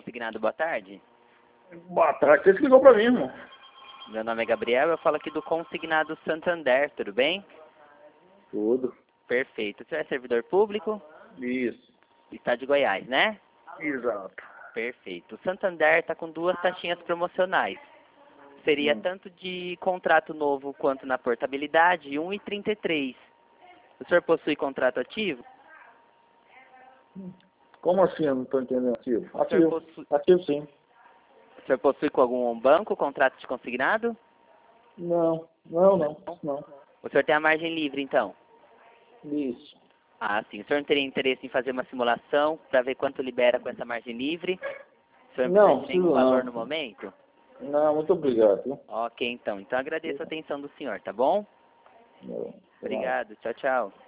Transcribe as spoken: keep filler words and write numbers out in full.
Consignado, boa tarde. Boa tarde, você que ligou pra mim, irmão. Meu nome é Gabriel, eu falo aqui do Consignado Santander, tudo bem? Tudo. Perfeito. Você é servidor público? Isso. Estado de Goiás, né? Exato. Perfeito. O Santander está com duas taxinhas promocionais. Seria Hum. tanto de contrato novo quanto na portabilidade, um e trinta e três. O senhor possui contrato ativo? Como assim? Eu não tô entendendo. Ativo. O senhor Ativo. possui, Ativo sim. o senhor possui com algum banco contrato de consignado? Não. Não, não. Não. O senhor tem a margem livre, então? Isso. Ah, sim. O senhor não teria interesse em fazer uma simulação para ver quanto libera com essa margem livre? O senhor não Não, precisa de nenhum preciso valor não. no momento? Não, muito obrigado. Viu? Ok, então. Então agradeço a atenção do senhor, tá bom? Não, não. Obrigado. Tchau, tchau.